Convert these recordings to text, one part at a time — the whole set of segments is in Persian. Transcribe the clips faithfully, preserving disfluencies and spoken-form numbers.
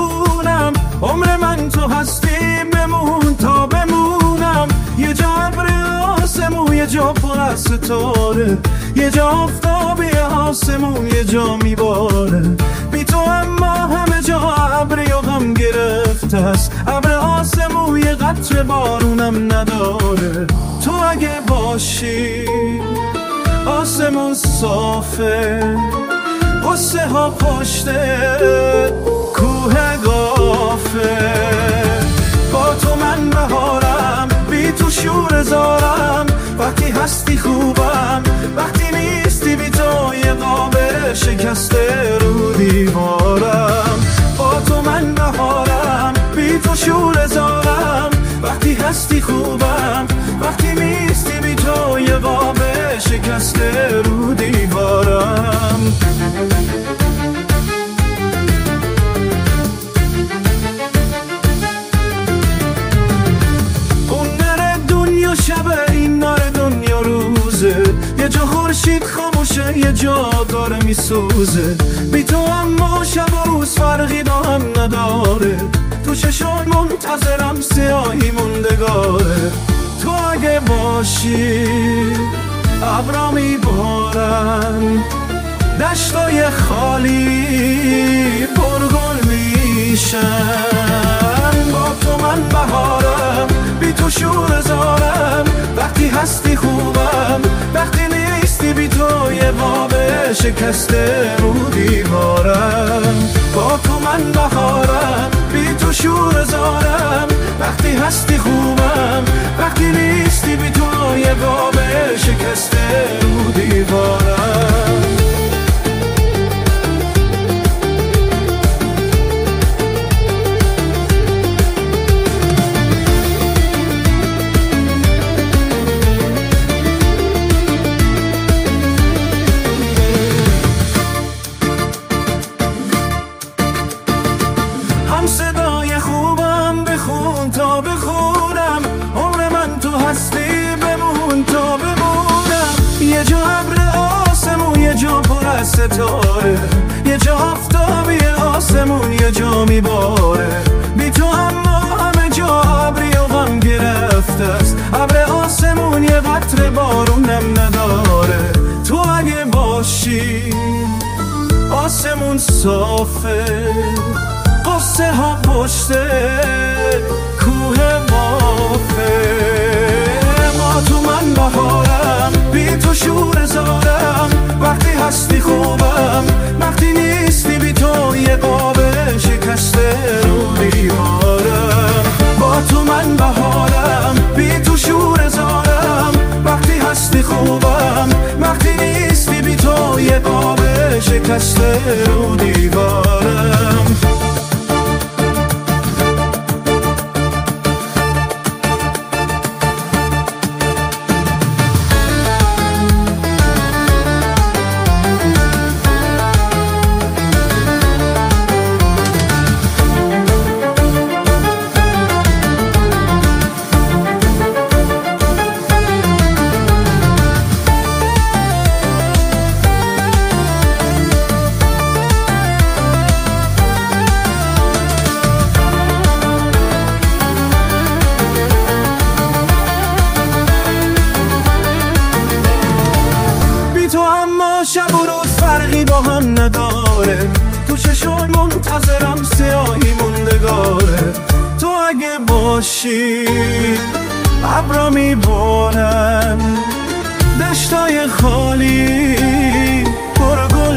بخونم، عمر من تو هستی بمون تا بمونم. یه جا ابر آسمون، یه جا پر از ستاره، یه جا آفتابی آسمون، یه جا میباره. بی تو اما همه جا ابری و غم گرفته است. ابر آسمون یه قطره بارونم نداره. تو اگه باشی آسمون صافه، قصه ها پشته کوه گافه. با تو من بهارم، بی تو شور زارم. وقتی هستی خوبم، وقتی نیستی بی تو یه قاب شکسته رو دیوارم. با تو من بهارم، بی تو شور زارم. وقتی هستی خوبم، وقتی نیستی بی تو یه قاب شکسته رو دیوارم. اون نره دنیا شبه، این نره دنیا روزه. یه جا خورشید خاموشه، یه جا داره میسوزه. بی تو اما شب و روز فرقی با هم نداره. تو چشم منتظرم سیاهی موندگاره. تو اگه باشی ابرا میبارن، دشتای خالی پرگل میشن. با تو من بهارم، بی تو شور زارم. وقتی هستی خوبم، وقتی نیستی بی تو یه قاب شکسته رو دیوارم. با تو من بهارم، بی تو شور زارم. وقتی هستی خوبم، وقتی نیستی بی تو یه قاب شکسته رو دیوارم. هم صدای خوبم بخون تا بخونم، عمر من تو هستی بمون تا بمونم. یه جا ابر آسمون، یه جا پر از ستاره، یه جا آفتابی آسمون، یه جا میباره. بی تو اما همه جا ابری و غم گرفته است. ابر آسمون یه قطره بارونم نداره. تو اگه باشی آسمون صافه، قصه ها پشته کوه مافه. ما تو من بهارم، بی تو شور زارم. وقتی هستی خوبم، وقتی نیستی بی تو یه قاب شکسته رو دیوارم. با تو من بهارم، بی تو شور زارم. وقتی هستی خوبم، وقتی نیستی بی تو یه قاب شکسته رو دیوارم. شب و روز فرقی با هم نداره. تو چشم منتظرم سیاهی موندگاره. تو اگه باشی ابرا میبارن، دشتای خالی پرگل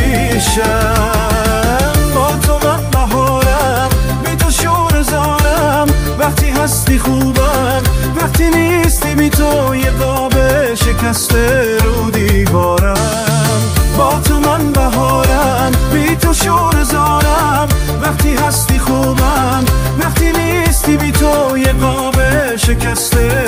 میشن. با تو من بهارم، بی تو شور زارم. وقتی هستی خوبم، وقتی نیستی بی تو یه قاب شکسته رو دیوارم. با تو من بهارم، بی تو شور زارم. وقتی هستی خوبم، وقتی نیستی بی تو یه قاب شکسته